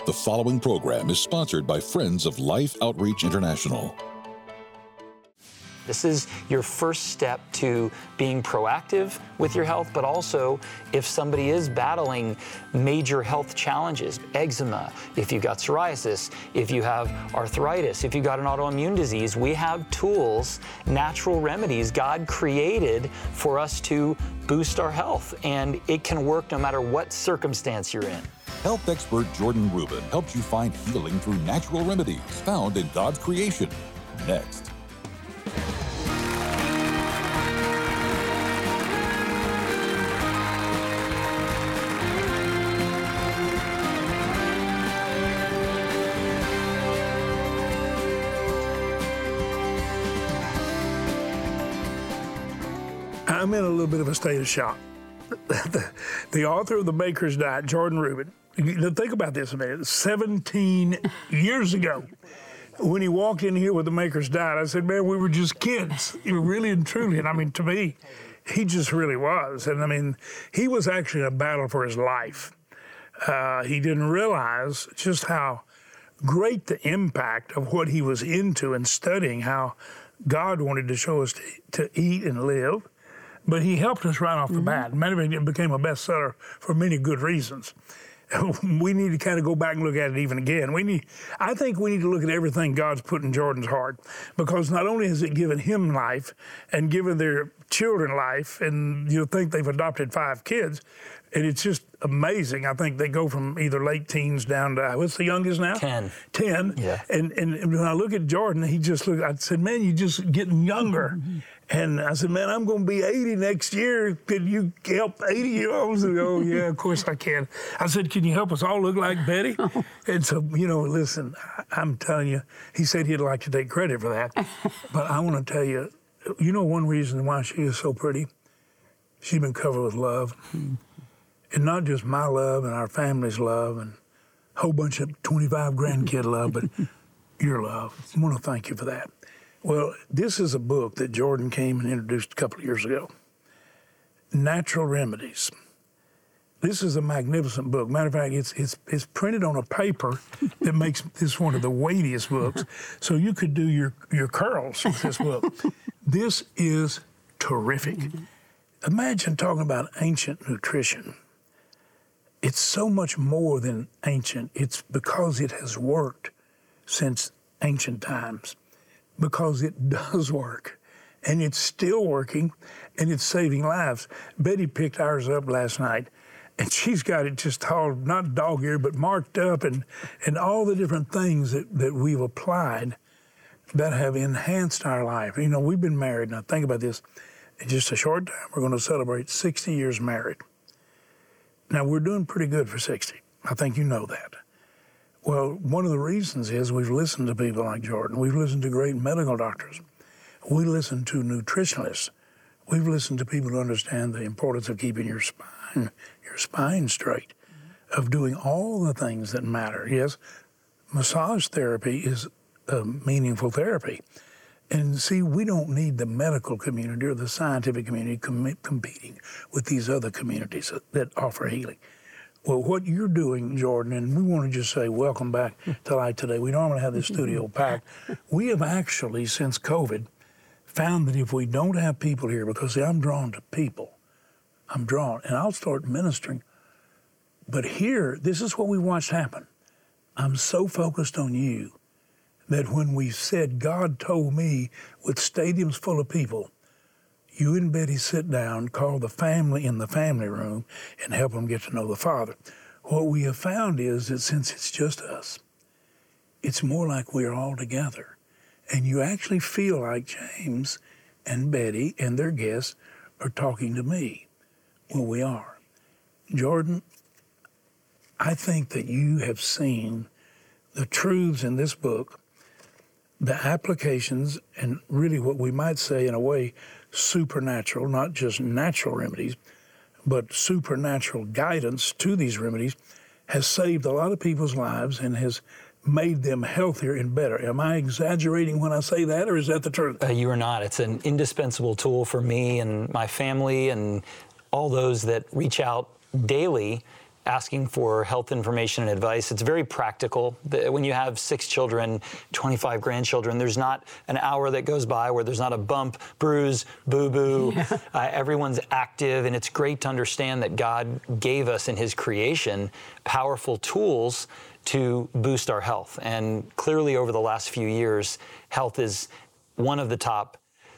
The following program is sponsored by Friends of Life Outreach International. This is your first step to being proactive with your health, but also if somebody is battling major health challenges, eczema, if you've got psoriasis, if you have arthritis, if you've got an autoimmune disease, we have tools, natural remedies God created for us to boost our health, and it can work no matter what circumstance you're in. Health expert Jordan Rubin helps you find healing through natural remedies found in God's creation. Next. I'm in a little bit of a state of shock. The author of The Baker's Diet, Jordan Rubin, think about this a minute. 17 years ago, when he walked in here with The Baker's Diet, I said, man, we were just kids. Really and truly. And I mean, to me, he just really was. And I mean, he was actually in a battle for his life. He didn't realize just how great the impact of what he was into and studying, how God wanted to show us to eat and live. But he helped us right off the bat. Matter of fact, it became a bestseller for many good reasons. We need to kind of go back and look at it even again. I think we need to look at everything God's put in Jordan's heart, because not only has it given him life and given their children life, and you'll think they've adopted 5 kids, and it's just amazing. I think they go from either late teens down to, what's the youngest now? 10. 10. Yeah. And when I look at Jordan, he just looked, I said, man, you're just getting younger. And I said, man, I'm going to be 80 next year. Could you help 80-year-olds? And oh, yeah, of course I can. I said, can you help us all look like Betty? And so, listen, I'm telling you, he said he'd like to take credit for that. But I want to tell you, one reason why she is so pretty? She's been covered with love. And not just my love and our family's love and a whole bunch of 25 grandkid love, but your love. I want to thank you for that. Well, this is a book that Jordan came and introduced a couple of years ago. Natural Remedies. This is a magnificent book. Matter of fact, it's printed on a paper that makes this one of the weightiest books. So you could do your curls with this book. This is terrific. Imagine talking about ancient nutrition. It's so much more than ancient. It's because it has worked since ancient times. Because it does work, and it's still working, and it's saving lives. Betty picked ours up last night, and she's got it just all, not dog-eared, but marked up, and all the different things that we've applied that have enhanced our life. We've been married. Now, think about this. In just a short time, we're going to celebrate 60 years married. Now, we're doing pretty good for 60. I think you know that. Well, one of the reasons is we've listened to people like Jordan. We've listened to great medical doctors. We listen to nutritionists. We've listened to people who understand the importance of keeping your spine straight, of doing all the things that matter. Yes, massage therapy is a meaningful therapy. And see, we don't need the medical community or the scientific community competing with these other communities that offer healing. Well, what you're doing, Jordan, and we want to just say welcome back to Light Today. We normally have the studio packed. We have actually, since COVID, found that if we don't have people here, because see, I'm drawn to people. I'm drawn, and I'll start ministering. But here, this is what we watched happen. I'm so focused on you that when we said, God told me with stadiums full of people, you and Betty sit down, call the family in the family room, and help them get to know the Father. What we have found is that since it's just us, it's more like we're all together. And you actually feel like James and Betty and their guests are talking to me. Well, we are. Jordan, I think that you have seen the truths in this book, the applications, and really what we might say in a way, supernatural, not just natural remedies, but supernatural guidance to these remedies has saved a lot of people's lives and has made them healthier and better. Am I exaggerating when I say that, or is that the truth? You are not. It's an indispensable tool for me and my family and all those that reach out daily asking for health information and advice. It's very practical. When you have 6 children, 25 grandchildren, there's not an hour that goes by where there's not a bump, bruise, boo-boo. Everyone's active, and it's great to understand that God gave us in His creation powerful tools to boost our health. And clearly over the last few years, health is one of the top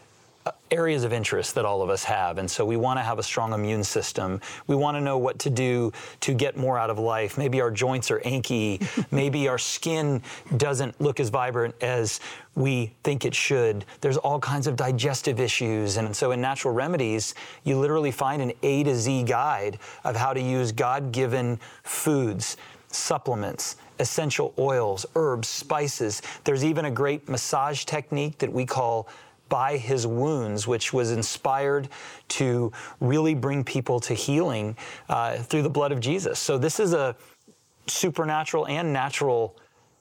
areas of interest that all of us have. And so we want to have a strong immune system. We want to know what to do to get more out of life. Maybe our joints are achy. Maybe our skin doesn't look as vibrant as we think it should. There's all kinds of digestive issues. And so in Natural Remedies, you literally find an A to Z guide of how to use God-given foods, supplements, essential oils, herbs, spices. There's even a great massage technique that we call By His Wounds, which was inspired to really bring people to healing through the blood of Jesus. So this is a supernatural and natural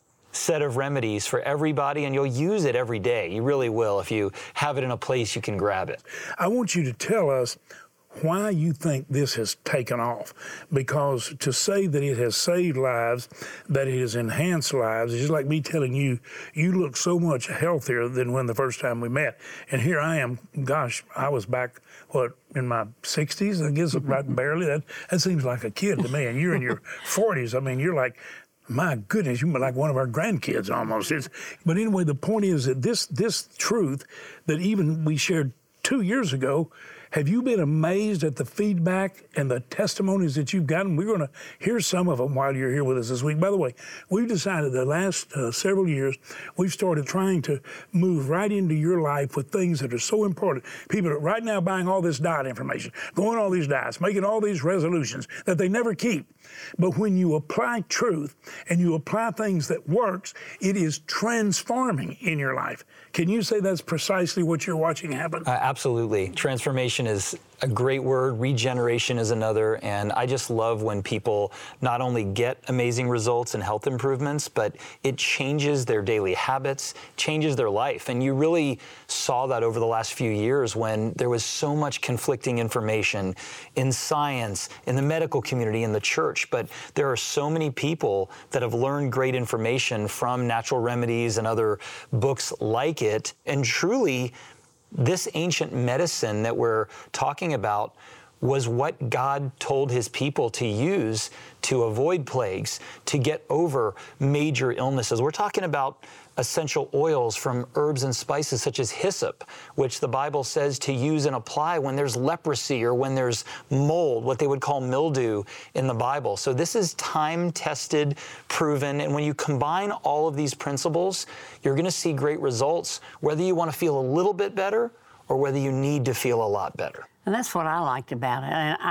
set of remedies for everybody, and you'll use it every day. You really will if you have it in a place you can grab it. I want you to tell us why you think this has taken off, because to say that it has saved lives, that it has enhanced lives, is just like me telling you, you look so much healthier than when the first time we met. And here I am, gosh, I was back, in my 60s, I guess, right barely. That seems like a kid to me, and you're in your 40s. I mean, you're like, my goodness, you're like one of our grandkids almost. But anyway, the point is that this truth that even we shared 2 years ago, have you been amazed at the feedback and the testimonies that you've gotten? We're going to hear some of them while you're here with us this week. By the way, we've decided the last several years, we've started trying to move right into your life with things that are so important. People are right now buying all this diet information, going all these diets, making all these resolutions that they never keep. But when you apply truth and you apply things that works, it is transforming in your life. Can you say that's precisely what you're watching happen? Absolutely. Transformation is a great word. Regeneration is another. And I just love when people not only get amazing results and health improvements, but it changes their daily habits, changes their life. And you really saw that over the last few years when there was so much conflicting information in science, in the medical community, in the church. But there are so many people that have learned great information from Natural Remedies and other books like it. And truly, this ancient medicine that we're talking about was what God told His people to use to avoid plagues, to get over major illnesses. We're talking about essential oils from herbs and spices such as hyssop, which the Bible says to use and apply when there's leprosy or when there's mold, what they would call mildew in the Bible. So this is time-tested, proven, and when you combine all of these principles, you're going to see great results, whether you want to feel a little bit better or whether you need to feel a lot better. And that's what I liked about it. And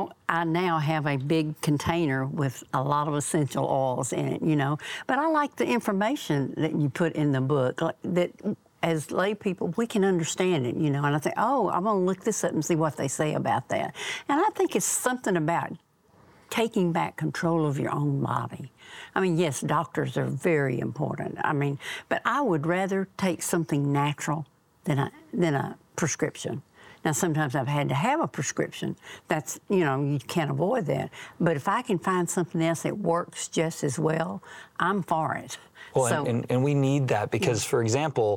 I now have a big container with a lot of essential oils in it, But I like the information that you put in the book, that as lay people, we can understand it, And I think, I'm going to look this up and see what they say about that. And I think it's something about taking back control of your own body. I mean, yes, doctors are very important. But I would rather take something natural than a prescription. Now, sometimes I've had to have a prescription. That's, you can't avoid that. But if I can find something else that works just as well, I'm for it. Well, and we need that because, for example,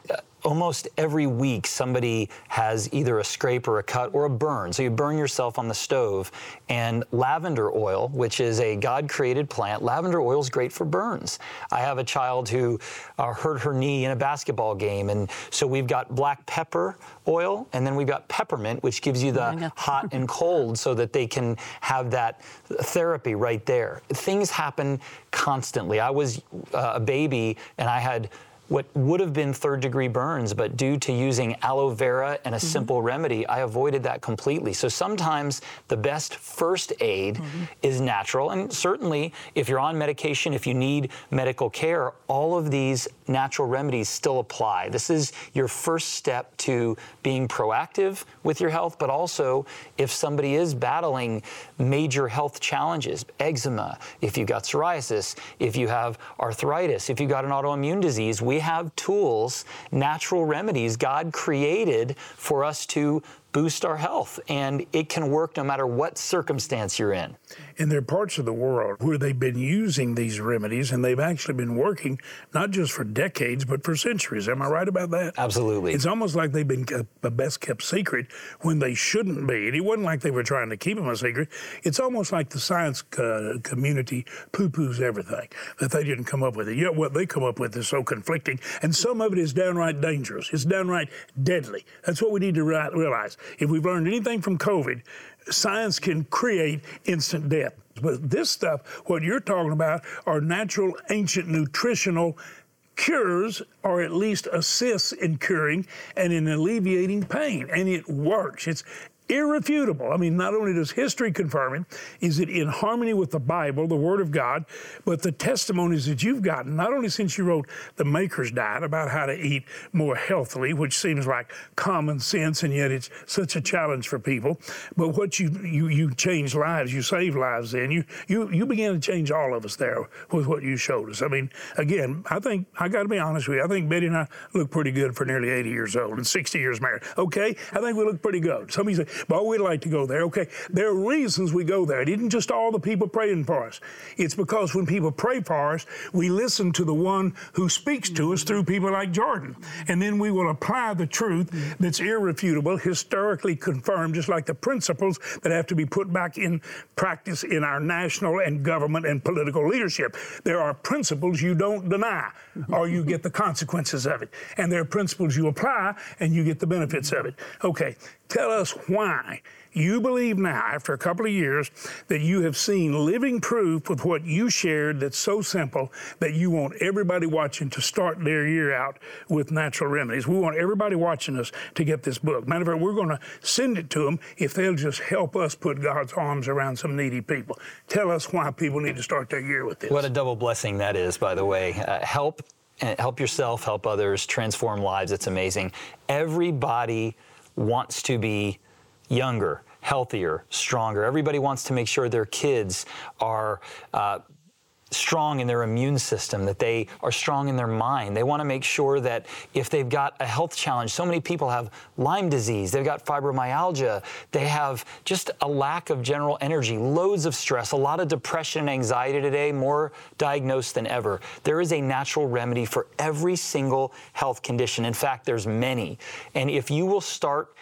almost every week somebody has either a scrape or a cut or a burn. So you burn yourself on the stove, and lavender oil, which is a God-created plant, lavender oil is great for burns. I have a child who hurt her knee in a basketball game, and so we've got black pepper oil, and then we've got peppermint, which gives you the hot and cold so that they can have that therapy right there. Things happen constantly. I was a baby, and I had what would have been third-degree burns, but due to using aloe vera and a simple remedy, I avoided that completely. So sometimes the best first aid is natural, and certainly if you're on medication, if you need medical care, all of these natural remedies still apply. This is your first step to being proactive with your health, but also if somebody is battling major health challenges, eczema, if you've got psoriasis, if you have arthritis, if you've got an autoimmune disease, we have tools, natural remedies God created for us to boost our health, and it can work no matter what circumstance you're in. And there are parts of the world where they've been using these remedies, and they've actually been working not just for decades, but for centuries. Am I right about that? Absolutely. It's almost like they've been a best-kept secret when they shouldn't be. And it wasn't like they were trying to keep them a secret. It's almost like the science community poo-poos everything, that they didn't come up with it. Yet what they come up with is so conflicting, and some of it is downright dangerous. It's downright deadly. That's what we need to realize. If we've learned anything from COVID, science can create instant death. But this stuff, what you're talking about, are natural, ancient, nutritional cures, or at least assists in curing and in alleviating pain. And it works. It's irrefutable. I mean, not only does history confirm it, is it in harmony with the Bible, the Word of God, but the testimonies that you've gotten, not only since you wrote The Maker's Diet about how to eat more healthily, which seems like common sense, and yet it's such a challenge for people, but what you changed lives, you saved lives then. You began to change all of us there with what you showed us. I mean, again, I think, I got to be honest with you, I think Betty and I look pretty good for nearly 80 years old and 60 years married. Okay? I think we look pretty good. Somebody say, but we'd like to go there. Okay, there are reasons we go there. It isn't just all the people praying for us. It's because when people pray for us, we listen to the one who speaks to us through people like Jordan. And then we will apply the truth that's irrefutable, historically confirmed, just like the principles that have to be put back in practice in our national and government and political leadership. There are principles you don't deny, or you get the consequences of it. And there are principles you apply, and you get the benefits of it. Okay, tell us why you believe now, after a couple of years, that you have seen living proof with what you shared that's so simple that you want everybody watching to start their year out with natural remedies. We want everybody watching us to get this book. Matter of fact, we're going to send it to them if they'll just help us put God's arms around some needy people. Tell us why people need to start their year with this. What a double blessing that is, by the way. Help yourself, help others, transform lives. It's amazing. Everybody wants to be younger, healthier, stronger. Everybody wants to make sure their kids are strong in their immune system, that they are strong in their mind. They want to make sure that if they've got a health challenge, so many people have Lyme disease, they've got fibromyalgia, they have just a lack of general energy, loads of stress, a lot of depression and anxiety today, more diagnosed than ever. There is a natural remedy for every single health condition. In fact, there's many. And if you will start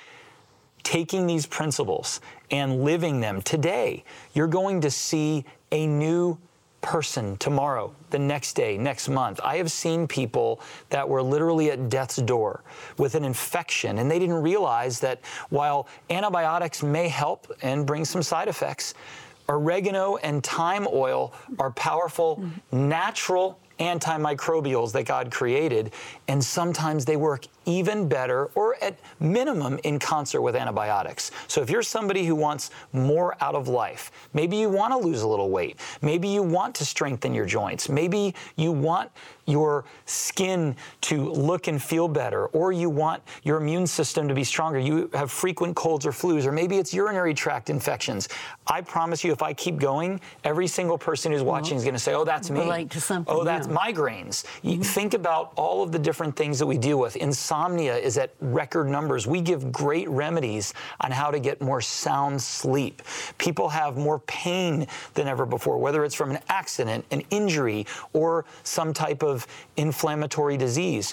taking these principles and living them today, you're going to see a new person tomorrow, the next day, next month. I have seen people that were literally at death's door with an infection, and they didn't realize that while antibiotics may help and bring some side effects, oregano and thyme oil are powerful, natural antimicrobials that God created, and sometimes they work even better, or at minimum in concert with antibiotics. So if you're somebody who wants more out of life, maybe you want to lose a little weight, maybe you want to strengthen your joints, maybe you want your skin to look and feel better, or you want your immune system to be stronger, you have frequent colds or flus, or maybe it's urinary tract infections. I promise you, if I keep going, every single person who's watching is going to say, oh, that's me. Relate to something. Oh, that's migraines. You think about all of the different things that we deal with. Insomnia is at record numbers. We give great remedies on how to get more sound sleep. People have more pain than ever before, whether it's from an accident, an injury, or some type of inflammatory disease.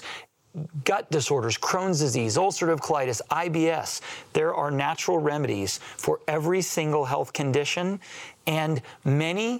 Gut disorders, Crohn's disease, ulcerative colitis, IBS. There are natural remedies for every single health condition, and many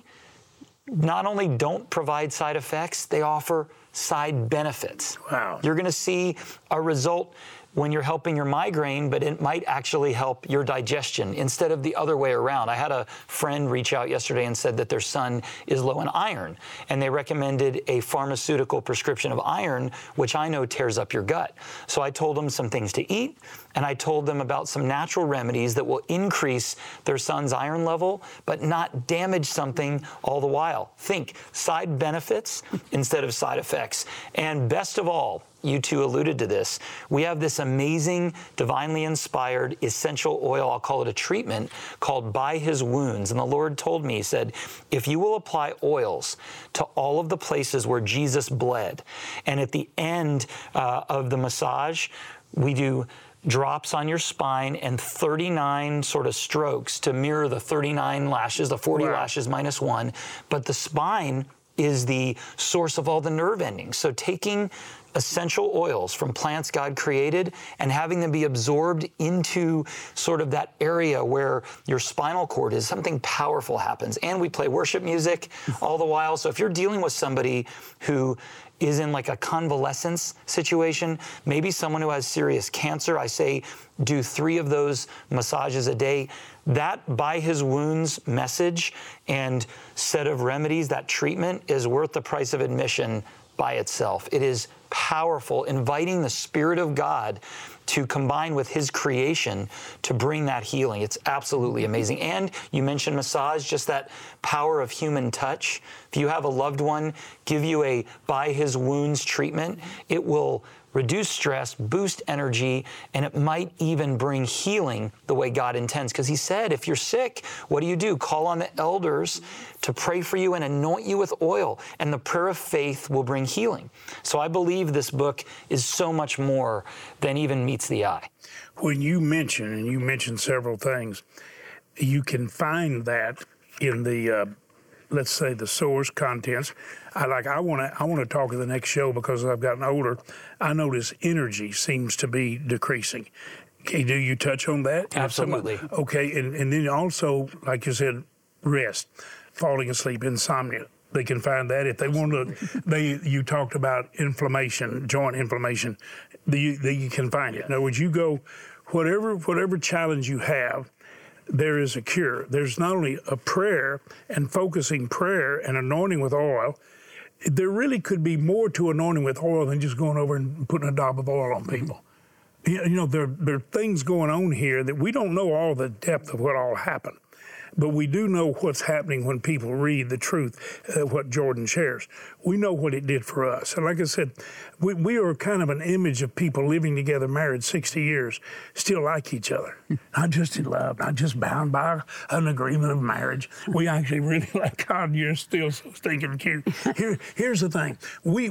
not only don't provide side effects, they offer side benefits. Wow. You're going to see a result when you're helping your migraine, but it might actually help your digestion instead of the other way around. I had a friend reach out yesterday and said that their son is low in iron, and they recommended a pharmaceutical prescription of iron, which I know tears up your gut. So I told them some things to eat, and I told them about some natural remedies that will increase their son's iron level, but not damage something all the while. Think side benefits instead of side effects. And best of all, you two alluded to this, we have this amazing, divinely inspired essential oil, I'll call it a treatment, called By His Wounds. And the Lord told me, He said, if you will apply oils to all of the places where Jesus bled, and at the end of the massage, we do drops on your spine and 39 sort of strokes to mirror the 39 lashes, the 40 lashes minus 1. But the spine is the source of all the nerve endings. So taking essential oils from plants God created and having them be absorbed into sort of that area where your spinal cord is, something powerful happens. And we play worship music all the while. So if you're dealing with somebody who is in like a convalescence situation, maybe someone who has serious cancer, I say do 3 of those massages a day. That by his wounds message and set of remedies, that treatment is worth the price of admission by itself. It is powerful, inviting the Spirit of God to combine with His creation to bring that healing. It's absolutely amazing. And you mentioned massage, just that power of human touch. If you have a loved one give you a by his wounds treatment, it will reduce stress, boost energy, and it might even bring healing the way God intends. Because He said, if you're sick, what do? Call on the elders to pray for you and anoint you with oil, and the prayer of faith will bring healing. So I believe this book is so much more than even meets the eye. When you mention, and you mentioned several things, you can find that in the let's say the source contents. I want to talk in the next show because I've gotten older. I notice energy seems to be decreasing. Okay, do you touch on that? Absolutely. Okay, and then also, like you said, rest, falling asleep, insomnia. They can find that if they want to. You talked about inflammation, joint inflammation. You can find it. In other words, you go, whatever challenge you have, there is a cure. There's not only a prayer and focusing prayer and anointing with oil. There really could be more to anointing with oil than just going over and putting a dab of oil on people. You know, there are things going on here that we don't know all the depth of what all happened. But we do know what's happening when people read the truth, what Jordan shares. We know what it did for us. And like I said, we are kind of an image of people living together, married 60 years, still like each other. Not just in love, not just bound by an agreement of marriage. We actually really like God. You're still so stinking cute. Here's the thing. We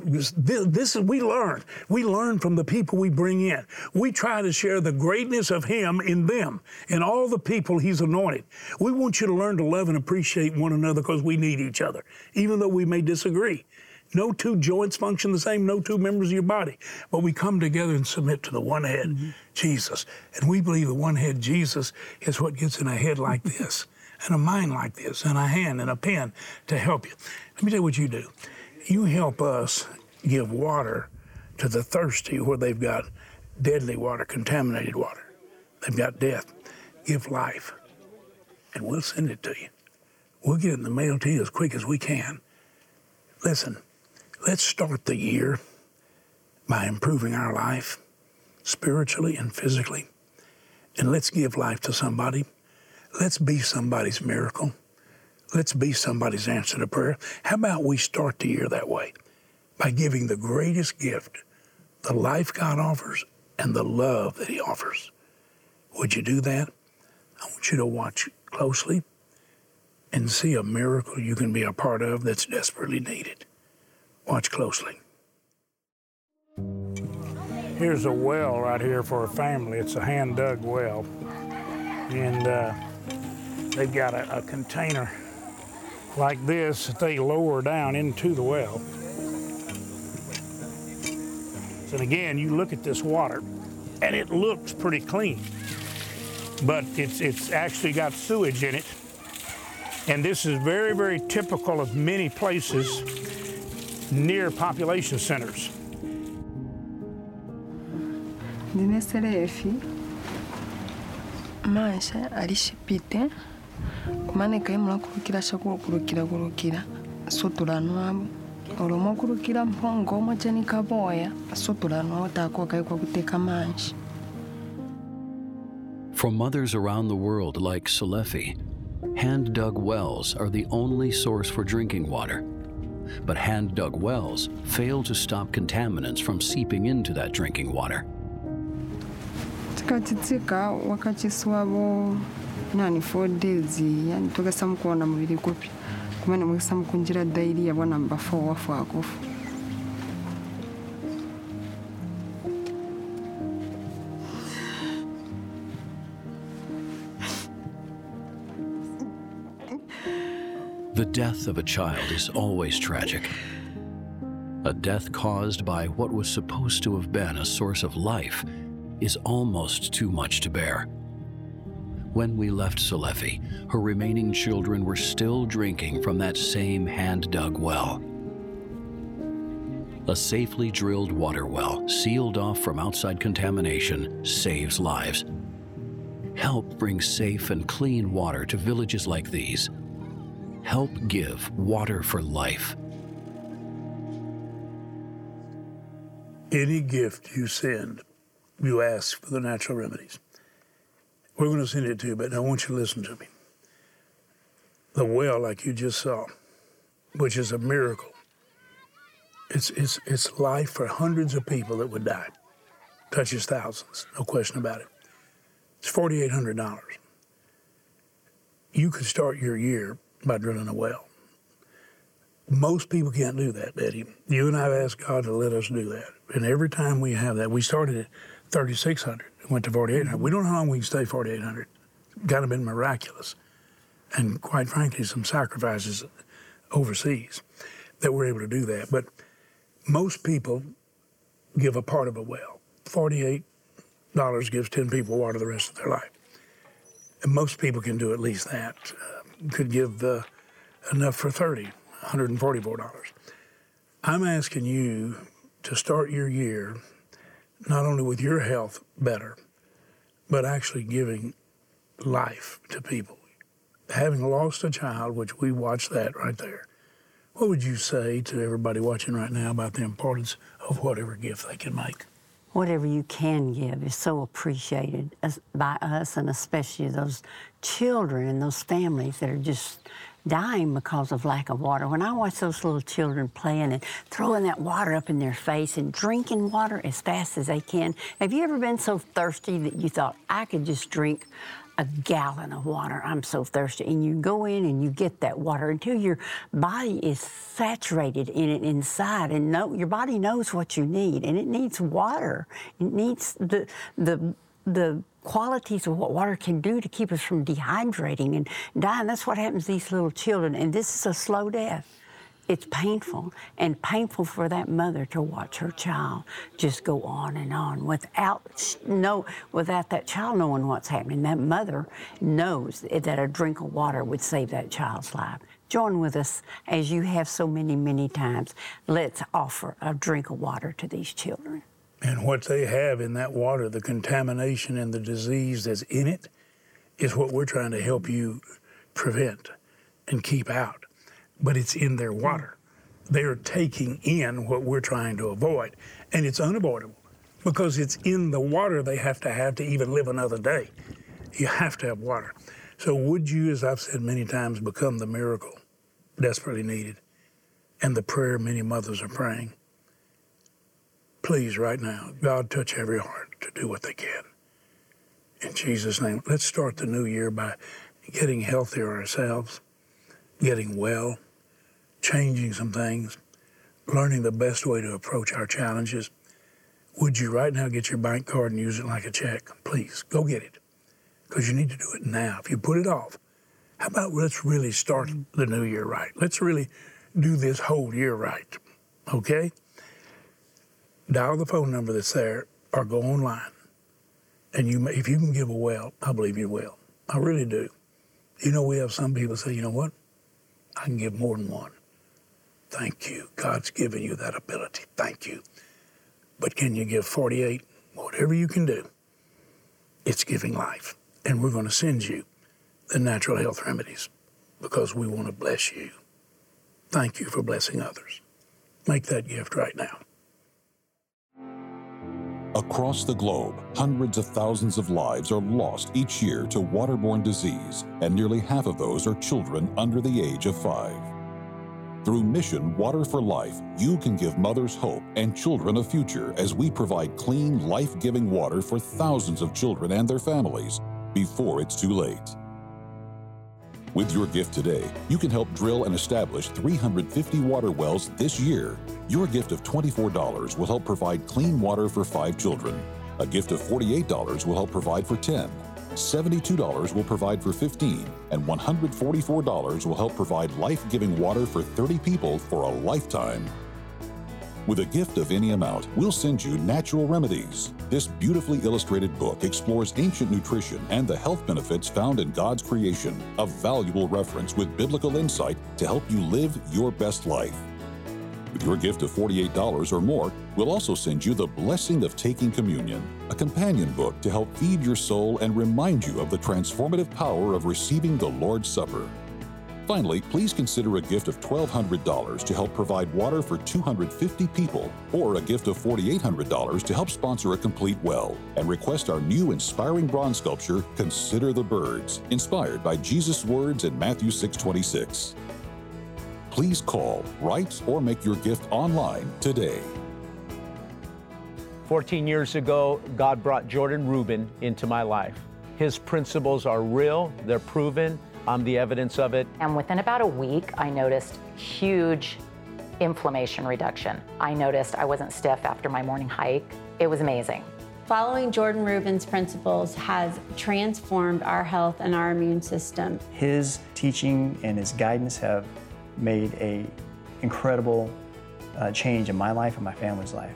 learn. We learn from the people we bring in. We try to share the greatness of Him in them, in all the people He's anointed. We want you to learn to love and appreciate one another because we need each other, even though we may disagree. No two joints function the same, no two members of your body. But we come together and submit to the one head, Jesus. And we believe the one head, Jesus, is what gets in a head like this, and a mind like this, and a hand and a pen to help you. Let me tell you what you do. You help us give water to the thirsty where they've got deadly water, contaminated water. They've got death. Give life. And we'll send it to you. We'll get it in the mail to you as quick as we can. Listen, let's start the year by improving our life spiritually and physically. And let's give life to somebody. Let's be somebody's miracle. Let's be somebody's answer to prayer. How about we start the year that way by giving the greatest gift, the life God offers and the love that He offers. Would you do that? I want you to watch closely and see a miracle you can be a part of that's desperately needed. Watch closely. Here's a well right here for a family. It's a hand-dug well. And they've got a container like this that they lower down into the well. And again, you look at this water, and it looks pretty clean. But it's actually got sewage in it. And this is very, very typical of many places near population centers. Maisha alishipite kumane kaimula kurukira shakuru kurukira sotulanwa olomo kurukira mpongo machani kaboya sotulanwa otakwa kaikwa kuteka manji. For mothers around the world like Selefi, hand-dug wells are the only source for drinking water. But hand-dug wells fail to stop contaminants from seeping into that drinking water. Tikatitika wakati swabo nani 4 days yani tukasam kuona mwili kupi kumana mwisam kunjira daily ya bwana number 4 wafu akofu. The death of a child is always tragic. A death caused by what was supposed to have been a source of life is almost too much to bear. When we left Selefi, her remaining children were still drinking from that same hand-dug well. A safely drilled water well, sealed off from outside contamination, saves lives. Help bring safe and clean water to villages like these. Help give water for life. Any gift you send, you ask for the natural remedies. We're going to send it to you, but I want you to listen to me. The well, like you just saw, which is a miracle, it's life for hundreds of people that would die. Touches thousands, no question about it. It's $4,800. You could start your year by drilling a well. Most people can't do that, Betty. You and I have asked God to let us do that. And every time we have that, we started at 3,600, went to 4,800. We don't know how long we can stay 4,800. It's kind of been miraculous. And quite frankly, some sacrifices overseas that we're able to do that. But most people give a part of a well. $48 gives 10 people water the rest of their life. And most people can do at least that. Could give enough for $144. I'm asking you to start your year not only with your health better, but actually giving life to people. Having lost a child, which we watched that right there, what would you say to everybody watching right now about the importance of whatever gift they can make? Whatever you can give is so appreciated by us, and especially those children and those families that are just dying because of lack of water. When I watch those little children playing and throwing that water up in their face and drinking water as fast as they can, have you ever been so thirsty that you thought, I could just drink a gallon of water? I'm so thirsty. And you go in and you get that water until your body is saturated in it inside, and your body knows what you need, and it needs water. It needs the qualities of what water can do to keep us from dehydrating and dying. That's what happens to these little children, and this is a slow death. It's painful, and painful for that mother to watch her child just go on and on without that child knowing what's happening. That mother knows that a drink of water would save that child's life. Join with us, as you have so many, many times. Let's offer a drink of water to these children. And what they have in that water, the contamination and the disease that's in it, is what we're trying to help you prevent and keep out. But it's in their water. They're taking in what we're trying to avoid, and it's unavoidable because it's in the water they have to even live another day. You have to have water. So would you, as I've said many times, become the miracle desperately needed and the prayer many mothers are praying? Please, right now, God, touch every heart to do what they can. In Jesus' name, let's start the new year by getting healthier ourselves, getting well, changing some things, learning the best way to approach our challenges. Would you right now get your bank card and use it like a check? Please, go get it, because you need to do it now. If you put it off, how about let's really start the new year right? Let's really do this whole year right, okay? Dial the phone number that's there or go online. And if you can give a well, I believe you will. I really do. You know, we have some people say, you know what? I can give more than one. Thank you. God's given you that ability. Thank you. But can you give 48? Whatever you can do, it's giving life. And we're going to send you the natural health remedies because we want to bless you. Thank you for blessing others. Make that gift right now. Across the globe, hundreds of thousands of lives are lost each year to waterborne disease, and nearly half of those are children under the age of 5. Through Mission Water for Life, you can give mothers hope and children a future as we provide clean, life-giving water for thousands of children and their families before it's too late. With your gift today, you can help drill and establish 350 water wells this year. Your gift of $24 will help provide clean water for 5 children. A gift of $48 will help provide for 10. $72 will provide for 15, and $144 will help provide life-giving water for 30 people for a lifetime. With a gift of any amount, we'll send you Natural Remedies. This beautifully illustrated book explores ancient nutrition and the health benefits found in God's creation, a valuable reference with biblical insight to help you live your best life. With your gift of $48 or more, we'll also send you The Blessing of Taking Communion, a companion book to help feed your soul and remind you of the transformative power of receiving the Lord's Supper. Finally, please consider a gift of $1,200 to help provide water for 250 people, or a gift of $4,800 to help sponsor a complete well, and request our new inspiring bronze sculpture, Consider the Birds, inspired by Jesus' words in Matthew 6:26. Please call, write, or make your gift online today. 14 years ago, God brought Jordan Rubin into my life. His principles are real, they're proven, I'm the evidence of it. And within about a week, I noticed huge inflammation reduction. I noticed I wasn't stiff after my morning hike. It was amazing. Following Jordan Rubin's principles has transformed our health and our immune system. His teaching and his guidance have made an incredible change in my life and my family's life.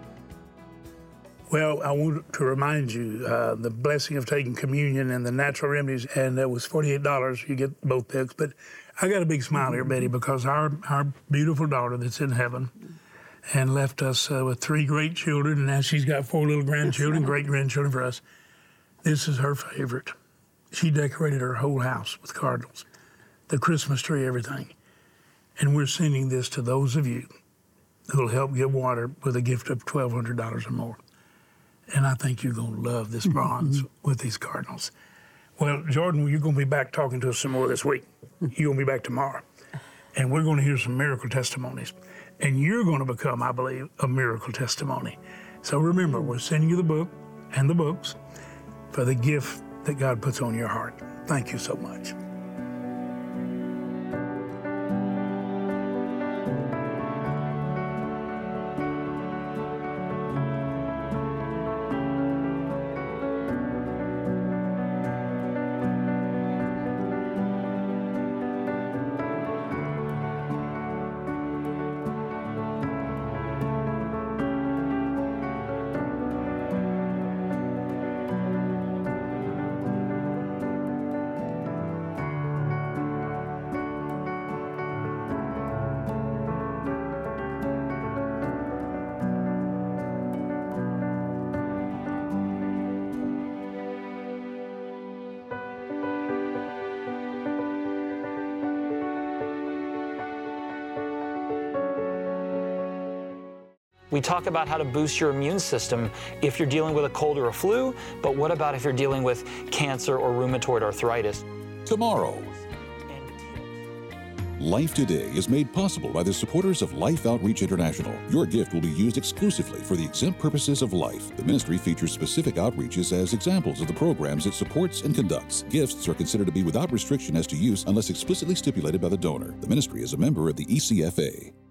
Well, I want to remind you, the Blessing of Taking Communion and the Natural Remedies, and that was $48. You get both books. But I got a big smile here, Betty, because our beautiful daughter that's in heaven and left us with 3 great children, and now she's got 4 little grandchildren, great-grandchildren for us. This is her favorite. She decorated her whole house with cardinals, the Christmas tree, everything. And we're sending this to those of you who will help give water with a gift of $1,200 or more. And I think you're going to love this bronze with these cardinals. Well, Jordan, you're going to be back talking to us some more this week. You're going to be back tomorrow. And we're going to hear some miracle testimonies. And you're going to become, I believe, a miracle testimony. So remember, we're sending you the book and the books for the gift that God puts on your heart. Thank you so much. We talk about how to boost your immune system if you're dealing with a cold or a flu, but what about if you're dealing with cancer or rheumatoid arthritis? Tomorrow. Life Today is made possible by the supporters of Life Outreach International. Your gift will be used exclusively for the exempt purposes of life. The ministry features specific outreaches as examples of the programs it supports and conducts. Gifts are considered to be without restriction as to use unless explicitly stipulated by the donor. The ministry is a member of the ECFA.